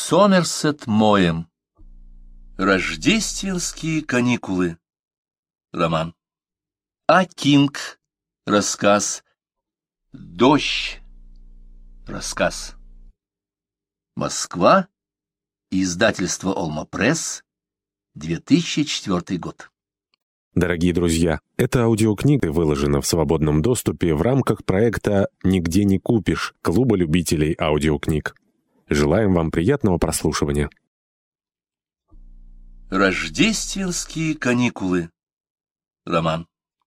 Сомерсет Моэм. Рождественские каникулы. Роман. А. Кинг. Рассказ. Дождь. Рассказ. Москва. Издательство Олма Пресс. 2004 год. Дорогие друзья, эта аудиокнига выложена в свободном доступе в рамках проекта «Нигде не купишь» Клуба любителей аудиокниг. Желаем вам приятного прослушивания. Рождественские каникулы. Роман.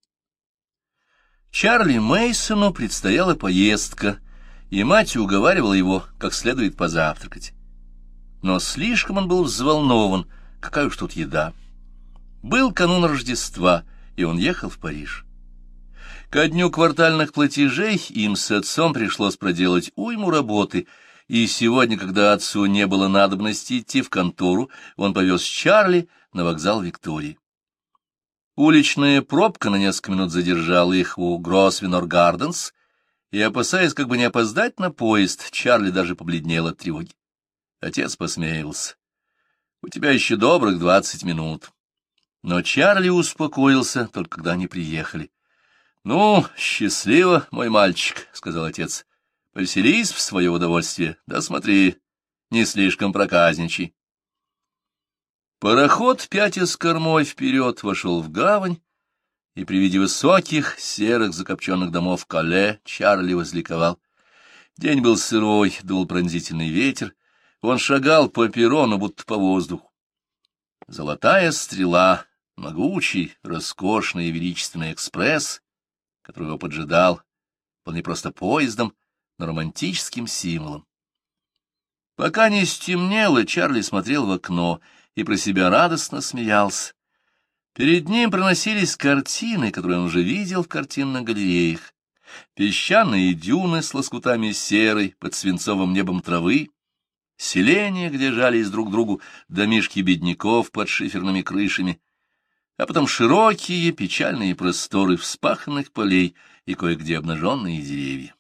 Чарли Мейсону предстояла поездка, и мать уговаривала его как следует позавтракать. Но слишком он был взволнован, какая уж тут еда. Был канун Рождества, и он ехал в Париж. Ко дню квартальных платежей им с отцом пришлось проделать уйму работы, и сегодня, когда отцу не было надобности идти в контору, он повез Чарли на вокзал Виктории. Уличная пробка на несколько минут задержала их у Гросвенор Гарденс, и, опасаясь как бы не опоздать на поезд, Чарли даже побледнел от тревоги. Отец посмеялся. «У тебя еще добрых 20 минут». Но Чарли успокоился, только когда они приехали. «Ну, счастливо, мой мальчик», — сказал отец. «Повеселись в свое удовольствие, да смотри, не слишком проказничай». Пароход, пятясь кормой вперед, вошел в гавань, и при виде высоких, серых, закопченных домов Кале Чарли возликовал. День был сырой, дул пронзительный ветер, он шагал по перрону, будто по воздуху. Золотая стрела, могучий, роскошный и величественный экспресс, который его поджидал, был не просто поездом, но романтическим символом. Пока не стемнело, Чарли смотрел в окно и про себя радостно смеялся. Перед ним проносились картины, которые он уже видел в картинных галереях. Песчаные дюны с лоскутами серой под свинцовым небом травы, селения, где жались друг к другу домишки бедняков под шиферными крышами, а потом широкие печальные просторы вспаханных полей и кое-где обнаженные деревья.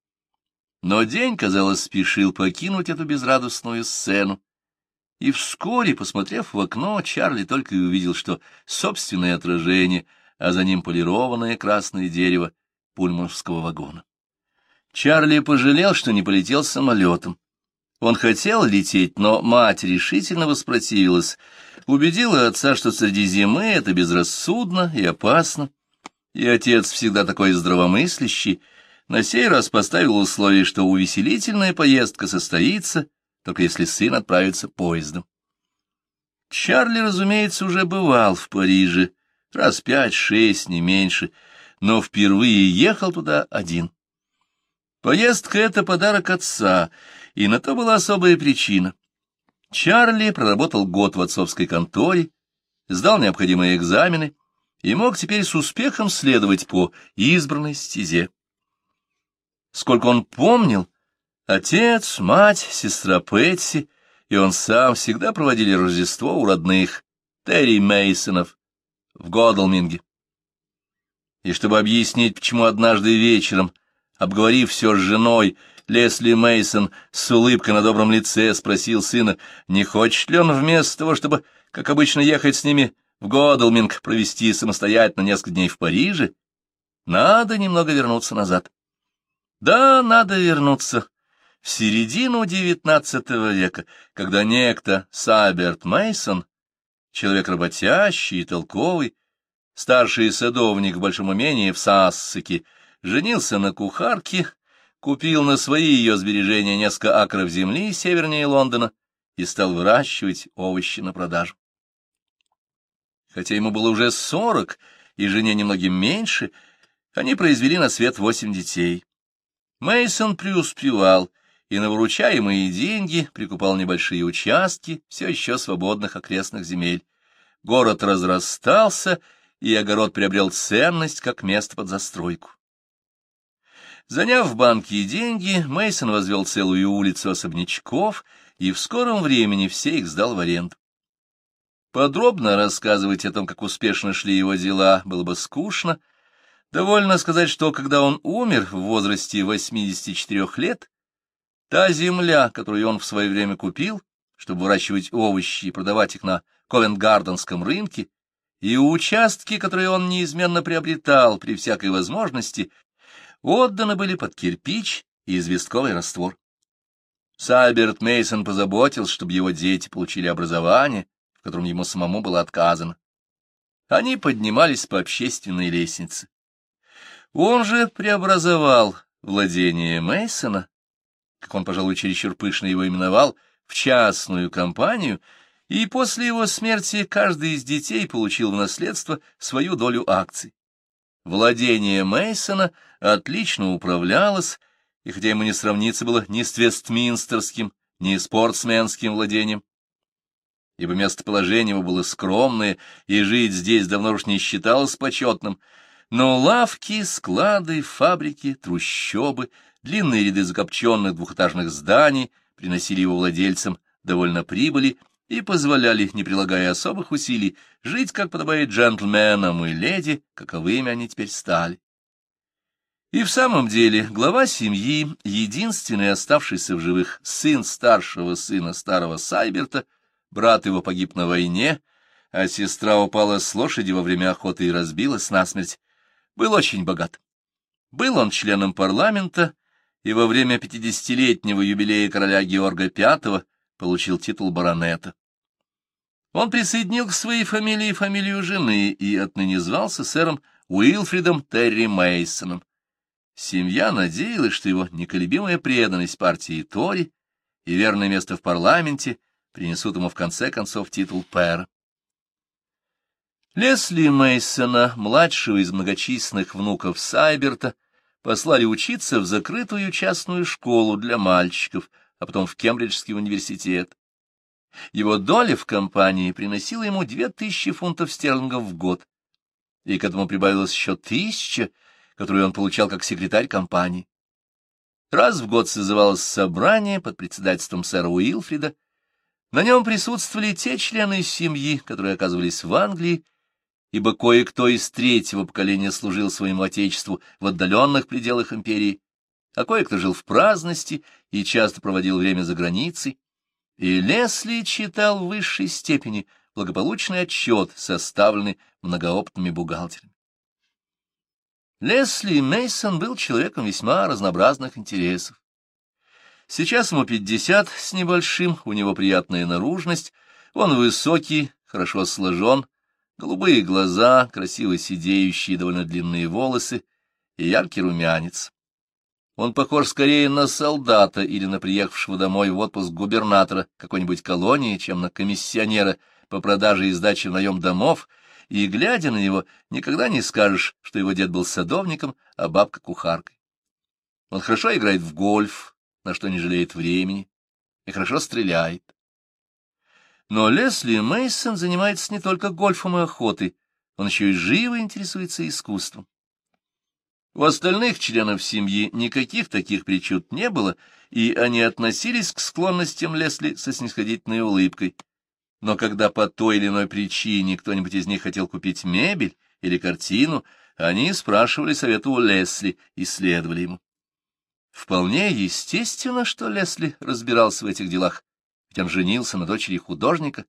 Но день, казалось, спешил покинуть эту безрадостную сцену, и вскоре, посмотрев в окно, Чарли только и увидел, что собственное отражение, а за ним полированное красное дерево пульмановского вагона. Чарли пожалел, что не полетел самолетом. Он хотел лететь, но мать решительно воспротивилась, убедила отца, что среди зимы это безрассудно и опасно, и отец, всегда такой здравомыслящий, на сей раз поставил условие, что увеселительная поездка состоится, только если сын отправится поездом. Чарли, разумеется, уже бывал в Париже, раз 5-6, не меньше, но впервые ехал туда один. Поездка — это подарок отца, и на то была особая причина. Чарли проработал год в отцовской конторе, сдал необходимые экзамены и мог теперь с успехом следовать по избранной стезе. Сколько он помнил, отец, мать, сестра Пэтси и он сам всегда проводили Рождество у родных, Терри Мейсонов, в Годалминге. И чтобы объяснить, почему однажды вечером, обговорив все с женой, Лесли Мейсон с улыбкой на добром лице спросил сына, не хочет ли он вместо того, чтобы, как обычно, ехать с ними в Годалминг, провести самостоятельно несколько дней в Париже, надо немного вернуться назад. Да, надо вернуться в середину XIX века, когда некто Саберт Мейсон, человек работящий и толковый, старший садовник в большом имении в Сассеке, женился на кухарке, купил на свои ее сбережения несколько акров земли севернее Лондона и стал выращивать овощи на продажу. Хотя ему было уже 40, и жене немногим меньше, они произвели на свет 8 детей. Мейсон преуспевал и на выручаемые деньги прикупал небольшие участки все еще свободных окрестных земель. Город разрастался, и огород приобрел ценность как место под застройку. Заняв в банке деньги, Мейсон возвел целую улицу особнячков, и в скором времени все их сдал в аренду. Подробно рассказывать о том, как успешно шли его дела, было бы скучно. Довольно сказать, что когда он умер в возрасте 84 лет, та земля, которую он в свое время купил, чтобы выращивать овощи и продавать их на Ковент-Гарденском рынке, и участки, которые он неизменно приобретал при всякой возможности, отданы были под кирпич и известковый раствор. Сайберт Мейсон позаботился, чтобы его дети получили образование, в котором ему самому было отказано. Они поднимались по общественной лестнице. Он же преобразовал владение Мейсона, как он, пожалуй, чересчур пышно его именовал, в частную компанию, и после его смерти каждый из детей получил в наследство свою долю акций. Владение Мейсона отлично управлялось, и хотя ему не сравниться было ни с вестминстерским, ни с портсменским владением, ибо местоположение его было скромное, и жить здесь давно уж не считалось почетным, но лавки, склады, фабрики, трущобы, длинные ряды закопченных двухэтажных зданий приносили его владельцам довольно прибыли и позволяли, не прилагая особых усилий, жить, как подобает джентльменам и леди, каковыми они теперь стали. И в самом деле глава семьи, единственный оставшийся в живых сын старшего сына старого Сайберта, брат его погиб на войне, а сестра упала с лошади во время охоты и разбилась насмерть, был очень богат. Был он членом парламента и во время 50-летнего юбилея короля Георга V получил титул баронета. Он присоединил к своей фамилии фамилию жены и отныне звался сэром Уилфридом Терри Мейсоном. Семья надеялась, что его неколебимая преданность партии Тори и верное место в парламенте принесут ему в конце концов титул пэра. Лесли Мейсона, младшего из многочисленных внуков Сайберта, послали учиться в закрытую частную школу для мальчиков, а потом в Кембриджский университет. Его доля в компании приносила ему 2000 фунтов стерлингов в год, и к этому прибавилось еще 1000, которую он получал как секретарь компании. Раз в год созывалось собрание под председательством сэра Уилфрида. На нем присутствовали те члены семьи, которые оказывались в Англии, ибо кое-кто из третьего поколения служил своему отечеству в отдаленных пределах империи, а кое-кто жил в праздности и часто проводил время за границей, и Лесли читал в высшей степени благополучный отчет, составленный многоопытными бухгалтерами. Лесли Мейсон был человеком весьма разнообразных интересов. Сейчас ему 50 с небольшим, у него приятная наружность, он высокий, хорошо сложен, голубые глаза, красиво сидеющие довольно длинные волосы и яркий румянец. Он похож скорее на солдата или на приехавшего домой в отпуск губернатора какой-нибудь колонии, чем на комиссионера по продаже и сдаче в наем домов, и, глядя на него, никогда не скажешь, что его дед был садовником, а бабка — кухаркой. Он хорошо играет в гольф, на что не жалеет времени, и хорошо стреляет. Но Лесли Мейсон занимается не только гольфом и охотой, он еще и живо интересуется искусством. У остальных членов семьи никаких таких причуд не было, и они относились к склонностям Лесли со снисходительной улыбкой. Но когда по той или иной причине кто-нибудь из них хотел купить мебель или картину, они спрашивали совета у Лесли и следовали ему. Вполне естественно, что Лесли разбирался в этих делах, ведь он женился на дочери художника.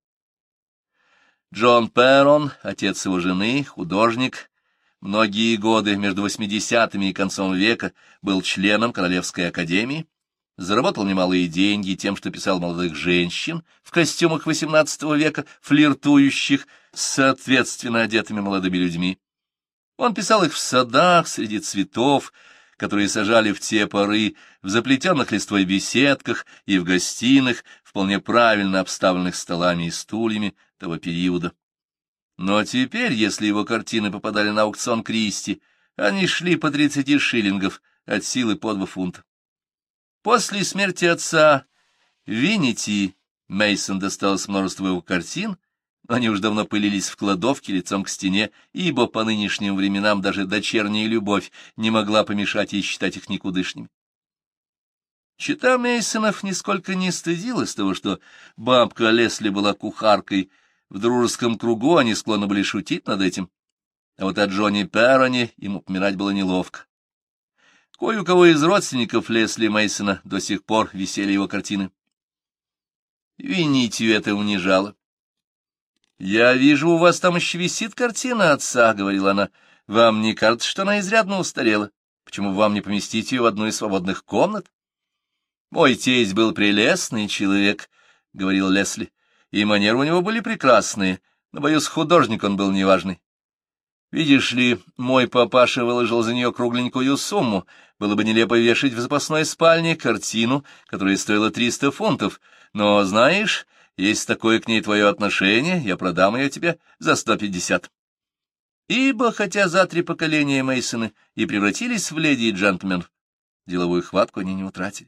Джон Перрон, отец его жены, художник, многие годы между 80-ми и концом века был членом Королевской академии, заработал немалые деньги тем, что писал молодых женщин в костюмах XVIII века, флиртующих с соответственно одетыми молодыми людьми. Он писал их в садах, среди цветов, которые сажали в те поры, в заплетенных листвой беседках и в гостиных, вполне правильно обставленных столами и стульями того периода. Но теперь, если его картины попадали на аукцион Кристи, они шли по 30 шиллингов, от силы по 2 фунта. После смерти отца Виннити Мейсон досталось множество его картин, но они уж давно пылились в кладовке лицом к стене, ибо по нынешним временам даже дочерняя любовь не могла помешать ей считать их никудышными. Чета Мейсонов нисколько не стыдилась того, что бабка Лесли была кухаркой. В дружеском кругу они склонны были шутить над этим, а вот о Джонни Перроне им упоминать было неловко. Кое у кого из родственников Лесли Мейсона до сих пор висели его картины. Винитию это унижало. «Я вижу, у вас там еще висит картина отца», — говорила она. «Вам не кажется, что она изрядно устарела? Почему вам не поместить ее в одну из свободных комнат?» «Мой тесть был прелестный человек», — говорил Лесли, — «и манеры у него были прекрасные, но, боюсь, художник он был неважный. Видишь ли, мой папаша выложил за нее кругленькую сумму. Было бы нелепо вешать в запасной спальне картину, которая стоила 300 фунтов, но, знаешь, если такое к ней твое отношение, я продам ее тебе за 150. Ибо, хотя за 3 поколения Мейсоны и превратились в леди и джентльменов, деловую хватку они не утратили.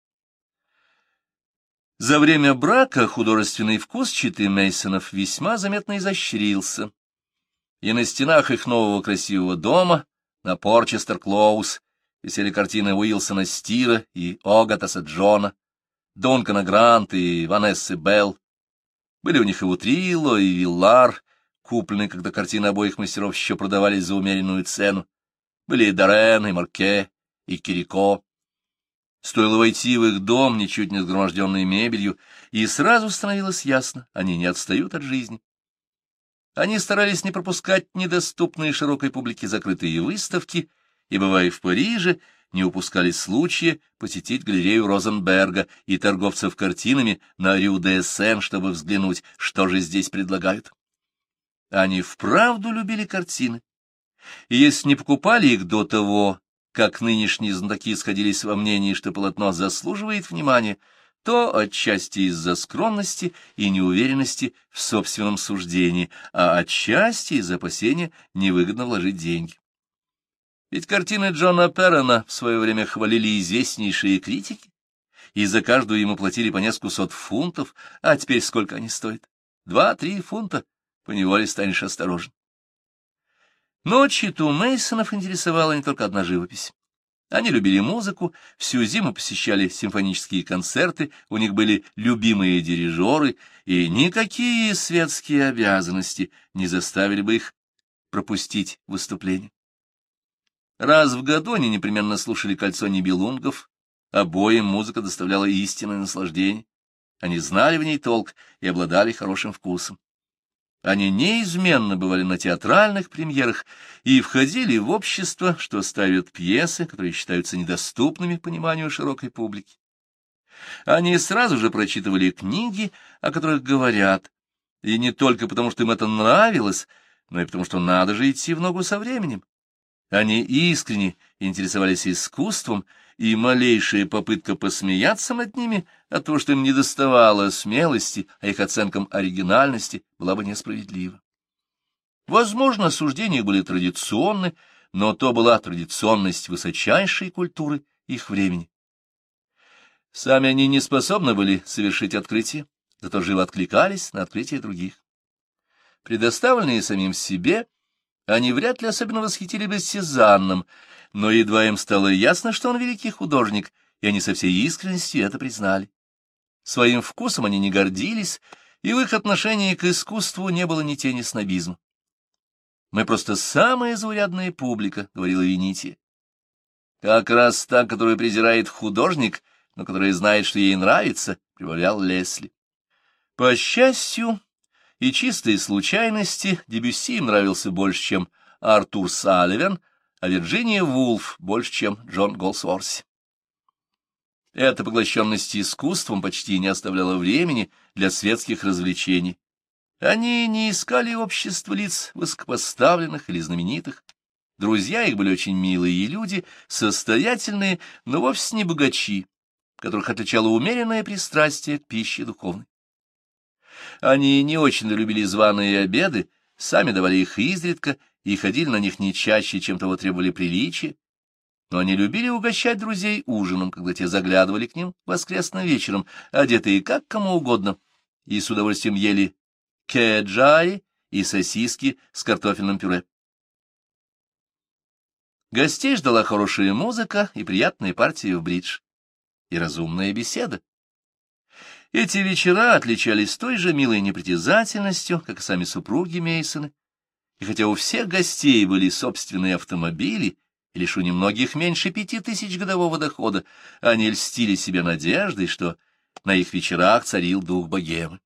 За время брака художественный вкус четы Мейсонов весьма заметно изощрился, и на стенах их нового красивого дома, на Порчестер-Клоуз, висели картины Уилсона Стира и Огатаса Джона, Дункана Гранта и Ванессы Белл. Были у них и Утрилло, и Виллар, купленные, когда картины обоих мастеров еще продавались за умеренную цену. Были и Дорен, и Марке, и Кирико. Стоило войти в их дом, ничуть не сгроможденной мебелью, и сразу становилось ясно, они не отстают от жизни. Они старались не пропускать недоступные широкой публике закрытые выставки, и, бывая в Париже, не упускали случая посетить галерею Розенберга и торговцев картинами на Рю-де-Сен, чтобы взглянуть, что же здесь предлагают. Они вправду любили картины, и если не покупали их до того, как нынешние знатоки сходились во мнении, что полотно заслуживает внимания, то отчасти из-за скромности и неуверенности в собственном суждении, а отчасти из-за опасения невыгодно вложить деньги. Ведь картины Джона Перрона в свое время хвалили известнейшие критики, и за каждую ему платили по несколько сот фунтов, а теперь сколько они стоят? 2-3 фунта, поневоле станешь осторожен. Но читу Мейсонов интересовала не только одна живопись. Они любили музыку, всю зиму посещали симфонические концерты, у них были любимые дирижеры, и никакие светские обязанности не заставили бы их пропустить выступление. Раз в году они непременно слушали «Кольцо Нибелунгов», обоим музыка доставляла истинное наслаждение. Они знали в ней толк и обладали хорошим вкусом. Они неизменно бывали на театральных премьерах и входили в общество, что ставят пьесы, которые считаются недоступными пониманию широкой публики. Они сразу же прочитывали книги, о которых говорят, и не только потому, что им это нравилось, но и потому, что надо же идти в ногу со временем. Они искренне интересовались искусством, и малейшая попытка посмеяться над ними от того, что им недоставало смелости, а их оценкам оригинальности, была бы несправедлива. Возможно, суждения их были традиционны, но то была традиционность высочайшей культуры их времени. Сами они не способны были совершить открытие, зато живо откликались на открытие других. Предоставленные самим себе, они вряд ли особенно восхитили бы Сезанном, но едва им стало ясно, что он великий художник, и они со всей искренностью это признали. Своим вкусом они не гордились, и в их отношении к искусству не было ни тени снобизма. «Мы просто самая заурядная публика», — говорила Винития. «Как раз та, которую презирает художник, но которая знает, что ей нравится», — прибавлял Лесли. По счастью и чистой случайности Дебюсси им нравился больше, чем Артур Салливан, а Вирджиния Вулф больше, чем Джон Голсуорси. Эта поглощенность искусством почти не оставляла времени для светских развлечений. Они не искали общества лиц высокопоставленных или знаменитых. Друзья их были очень милые люди, состоятельные, но вовсе не богачи, которых отличало умеренное пристрастие к пище духовной. Они не очень любили званые обеды, сами давали их изредка и ходили на них не чаще, чем того требовали приличия, но они любили угощать друзей ужином, когда те заглядывали к ним воскресным вечером, одетые как кому угодно, и с удовольствием ели кеджаи и сосиски с картофельным пюре. Гостей ждала хорошая музыка и приятная партия в бридж, и разумная беседа. Эти вечера отличались той же милой непритязательностью, как и сами супруги Мейсоны, и хотя у всех гостей были собственные автомобили, и лишь у немногих меньше 5000 годового дохода, они льстили себе надеждой, что на их вечерах царил дух богемы.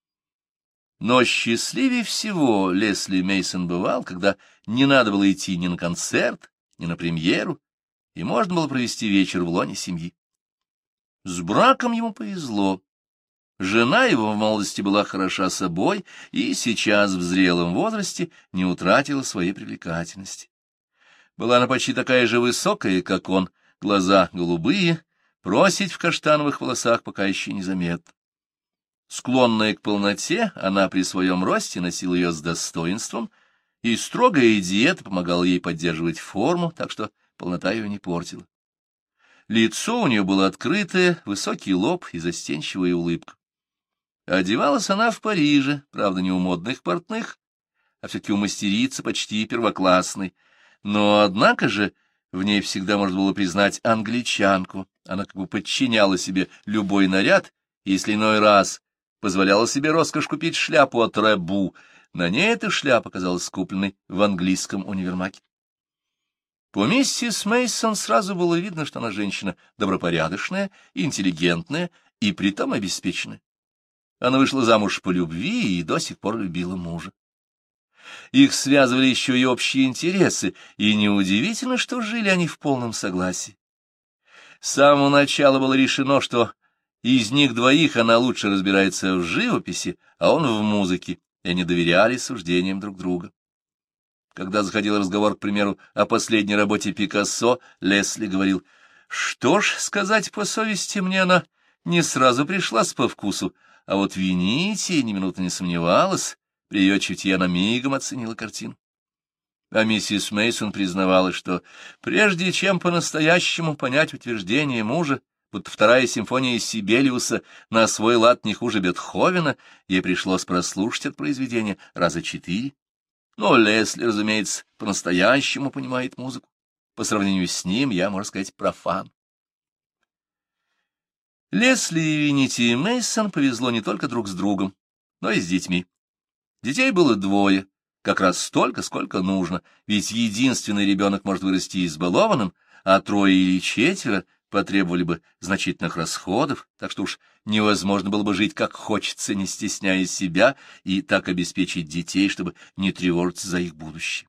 Но счастливее всего Лесли Мейсон бывал, когда не надо было идти ни на концерт, ни на премьеру, и можно было провести вечер в лоне семьи. С браком ему повезло. Жена его в молодости была хороша собой и сейчас в зрелом возрасте не утратила своей привлекательности. Была она почти такая же высокая, как он, глаза голубые, просить в каштановых волосах пока еще незаметно. Склонная к полноте, она при своем росте носила ее с достоинством, и строгая диета помогала ей поддерживать форму, так что полнота ее не портила. Лицо у нее было открытое, высокий лоб и застенчивая улыбка. Одевалась она в Париже, правда, не у модных портных, а все-таки у мастерицы почти первоклассной, но, однако же, в ней всегда можно было признать англичанку. Она как бы подчиняла себе любой наряд, и если иной раз позволяла себе роскошь купить шляпу от Рэбу, на ней эта шляпа казалась купленной в английском универмаге. По миссис Мейсон сразу было видно, что она женщина добропорядочная, интеллигентная и притом обеспеченная. Она вышла замуж по любви и до сих пор любила мужа. Их связывали еще и общие интересы, и неудивительно, что жили они в полном согласии. С самого начала было решено, что из них двоих она лучше разбирается в живописи, а он в музыке, и они доверяли суждениям друг друга. Когда заходил разговор, к примеру, о последней работе Пикассо, Лесли говорил: «Что ж, сказать по совести, мне она не сразу пришлась по вкусу, а вот Винити ни минуты не сомневалась, при ее чутье она мигом оценила картину». А миссис Мейсон признавалась, что прежде чем по-настоящему понять утверждение мужа, будто вторая симфония Сибелиуса на свой лад не хуже Бетховена, ей пришлось прослушать это произведение раза 4. Но Лесли, разумеется, по-настоящему понимает музыку. По сравнению с ним я, можно сказать, профан. Лесли и Винити Мейсон повезло не только друг с другом, но и с детьми. Детей было 2, как раз столько, сколько нужно, ведь единственный ребенок может вырасти избалованным, а 3 или 4 потребовали бы значительных расходов, так что уж невозможно было бы жить как хочется, не стесняя себя, и так обеспечить детей, чтобы не тревожиться за их будущее.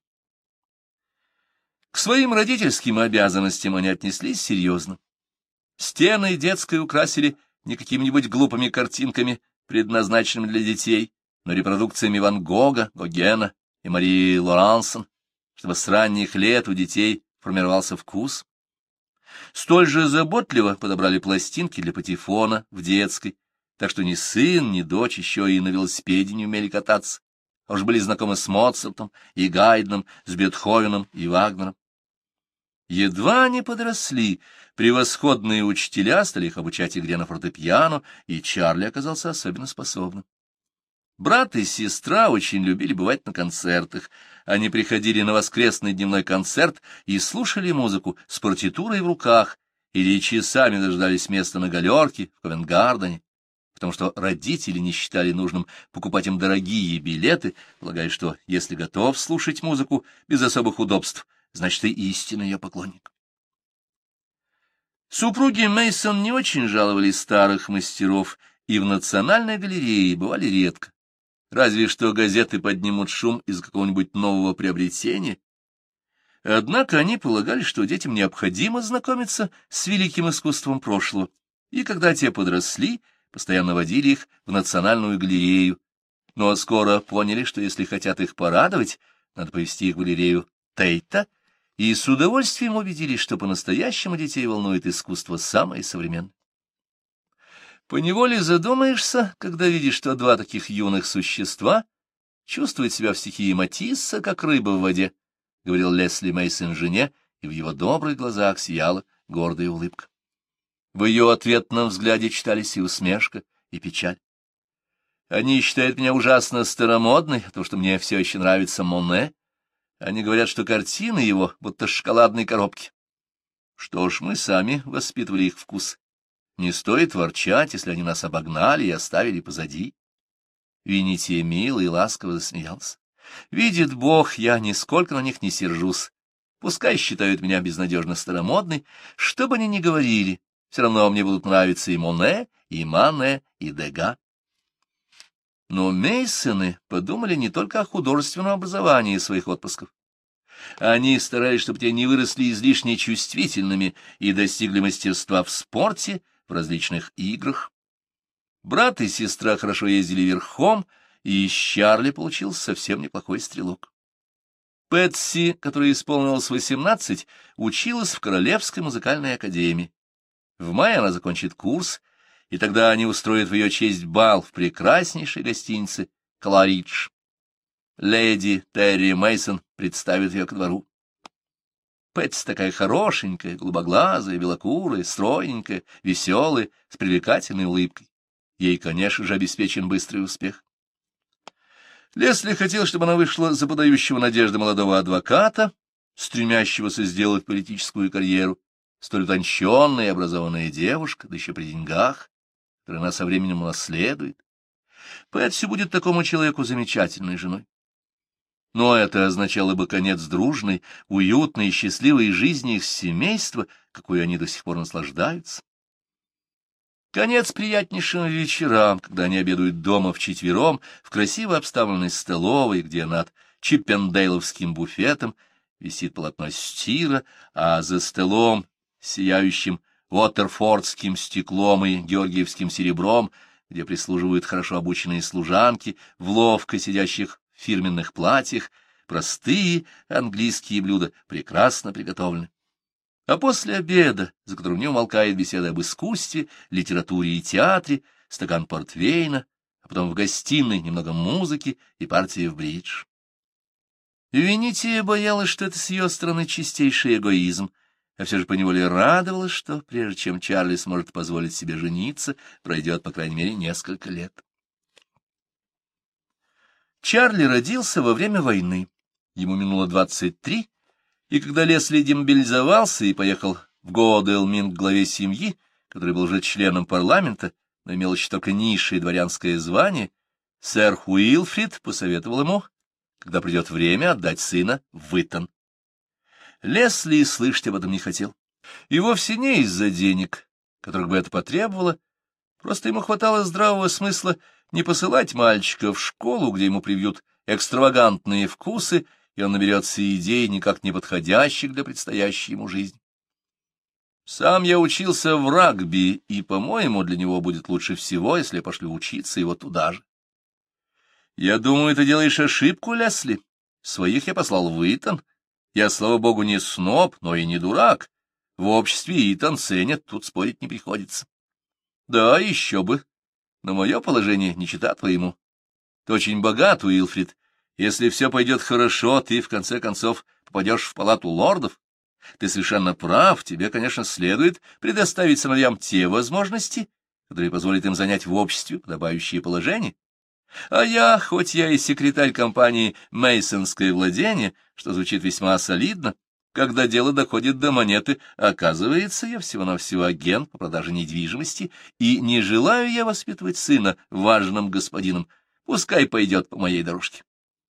К своим родительским обязанностям они отнеслись серьезно. Стены детской украсили не какими-нибудь глупыми картинками, предназначенными для детей, но репродукциями Ван Гога, Гогена и Марии Лорансон, чтобы с ранних лет у детей формировался вкус. Столь же заботливо подобрали пластинки для патефона в детской, так что ни сын, ни дочь еще и на велосипеде не умели кататься, а уж были знакомы с Моцартом и Гайдном, с Бетховеном и Вагнером. Едва они подросли, превосходные учителя стали их обучать игре на фортепиано, и Чарли оказался особенно способным. Брат и сестра очень любили бывать на концертах. Они приходили на воскресный дневной концерт и слушали музыку с партитурой в руках, или часами дождались места на галерке в Ковент-Гардене, потому что родители не считали нужным покупать им дорогие билеты, полагая, что если готов слушать музыку без особых удобств, значит, и истинный ее поклонник. Супруги Мейсон не очень жаловали старых мастеров, и в Национальной галерее бывали редко. Разве что газеты поднимут шум из какого-нибудь нового приобретения. Однако они полагали, что детям необходимо знакомиться с великим искусством прошлого, и когда те подросли, постоянно водили их в Национальную галерею, но скоро поняли, что если хотят их порадовать, надо повести их в галерею Тейта, и с удовольствием убедились, что по-настоящему детей волнует искусство самое современное. Поневоле задумаешься, когда видишь, что 2 таких юных существа чувствуют себя в стихии Матисса, как рыба в воде, — говорил Лесли Мейсон жене, и в его добрых глазах сияла гордая улыбка. В ее ответном взгляде читались и усмешка, и печаль. Они считают меня ужасно старомодной, потому что мне все еще нравится Моне. Они говорят, что картины его будто шоколадные коробки. Что ж, мы сами воспитывали их вкус. Не стоит ворчать, если они нас обогнали и оставили позади. Винити мило и ласково засмеялся. Видит Бог, я нисколько на них не сержусь. Пускай считают меня безнадежно старомодной, что бы они ни говорили, все равно мне будут нравиться и Моне, и Мане, и Дега. Но Мейсоны подумали не только о художественном образовании своих отпрысков. Они старались, чтобы те не выросли излишне чувствительными и достигли мастерства в спорте, в различных играх. Брат и сестра хорошо ездили верхом, и из Чарли получился совсем неплохой стрелок. Пэтси, которой исполнилось 18, училась в Королевской музыкальной академии. В мае она закончит курс, и тогда они устроят в ее честь бал в прекраснейшей гостинице «Кларидж». Леди Терри Мейсон представит ее ко двору. Пэтси такая хорошенькая, голубоглазая, белокурая, стройненькая, веселая, с привлекательной улыбкой. Ей, конечно же, обеспечен быстрый успех. Лесли хотел, чтобы она вышла за подающего надежды молодого адвоката, стремящегося сделать политическую карьеру, столь утонченная и образованная девушка, да еще при деньгах, которую она со временем унаследует. Пэтси будет такому человеку замечательной женой. Но это означало бы конец дружной, уютной и счастливой жизни их семейства, какой они до сих пор наслаждаются. Конец приятнейшим вечерам, когда они обедают дома вчетвером в красиво обставленной столовой, где над чиппендейловским буфетом висит полотно Стира, а за столом, сияющим уотерфордским стеклом и георгиевским серебром, где прислуживают хорошо обученные служанки в ловко сидящих фирменных платьях, простые английские блюда прекрасно приготовлены. А после обеда, за которым не умолкает беседа об искусстве, литературе и театре, стакан портвейна, а потом в гостиной немного музыки и партия в бридж. Венития боялась, что это с ее стороны чистейший эгоизм, а все же поневоле радовалась, что прежде чем Чарли сможет позволить себе жениться, пройдет, по крайней мере, несколько лет. Чарли родился во время войны. Ему минуло 23, и когда Лесли демобилизовался и поехал в Годалминг к главе семьи, который был уже членом парламента, но имел еще только низшее дворянское звание, сэр Уилфрид посоветовал ему, когда придет время, отдать сына в Итон. Лесли и слышать об этом не хотел. И вовсе не из-за денег, которых бы это потребовало, просто ему хватало здравого смысла не посылать мальчика в школу, где ему привьют экстравагантные вкусы, и он наберется идей, никак не подходящих для предстоящей ему жизни. Сам я учился в рагби, и, по-моему, для него будет лучше всего, если я пошлю учиться его туда же. Я думаю, ты делаешь ошибку, Лесли. Своих я послал в Итон. Я, слава богу, не сноб, но и не дурак. В обществе Итон ценят, тут спорить не приходится. Да, еще бы. Но мое положение не чета твоему. Ты очень богат, Уилфрид. Если все пойдет хорошо, ты, в конце концов, попадешь в палату лордов. Ты совершенно прав, тебе, конечно, следует предоставить сыновьям те возможности, которые позволят им занять в обществе подобающее положение. А я, хоть я и секретарь компании «Мейсонское владение», что звучит весьма солидно, когда дело доходит до монеты, оказывается, я всего-навсего агент по продаже недвижимости, и не желаю я воспитывать сына важным господином, пускай пойдет по моей дорожке.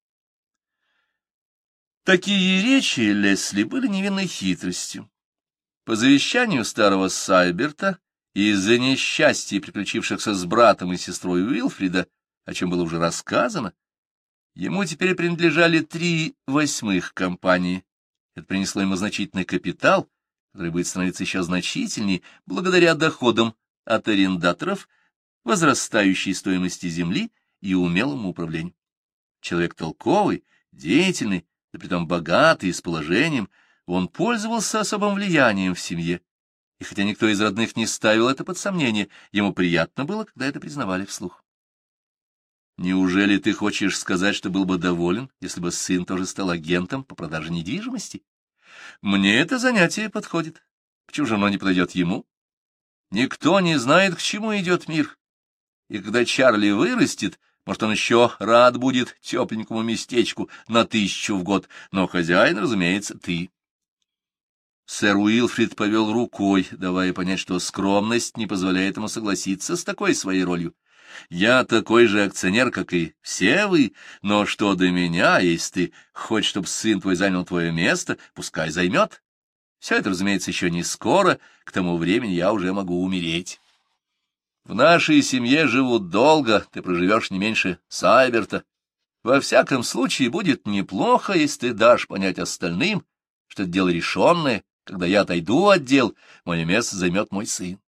Такие речи Лесли были невинной хитростью. По завещанию старого Сайберта, из-за несчастья, приключившихся с братом и сестрой Уилфрида, о чем было уже рассказано, ему теперь принадлежали 3/8 компании. Это принесло ему значительный капитал, который будет становиться еще значительнее благодаря доходам от арендаторов, возрастающей стоимости земли и умелому управлению. Человек толковый, деятельный, да притом богатый и с положением, он пользовался особым влиянием в семье, и хотя никто из родных не ставил это под сомнение, ему приятно было, когда это признавали вслух. Неужели ты хочешь сказать, что был бы доволен, если бы сын тоже стал агентом по продаже недвижимости? Мне это занятие подходит. Почему же оно не подойдет ему? Никто не знает, к чему идет мир. И когда Чарли вырастет, может, он еще рад будет тепленькому местечку на 1000 в год, но хозяин, разумеется, ты. Сэр Уилфрид повел рукой, давая понять, что скромность не позволяет ему согласиться с такой своей ролью. Я такой же акционер, как и все вы, но что до меня, если ты хочешь, чтобы сын твой занял твое место, пускай займет. Все это, разумеется, еще не скоро, к тому времени я уже могу умереть. В нашей семье живут долго, ты проживешь не меньше Сайберта. Во всяком случае, будет неплохо, если ты дашь понять остальным, что это дело решенное. Когда я отойду от дел, мое место займет мой сын.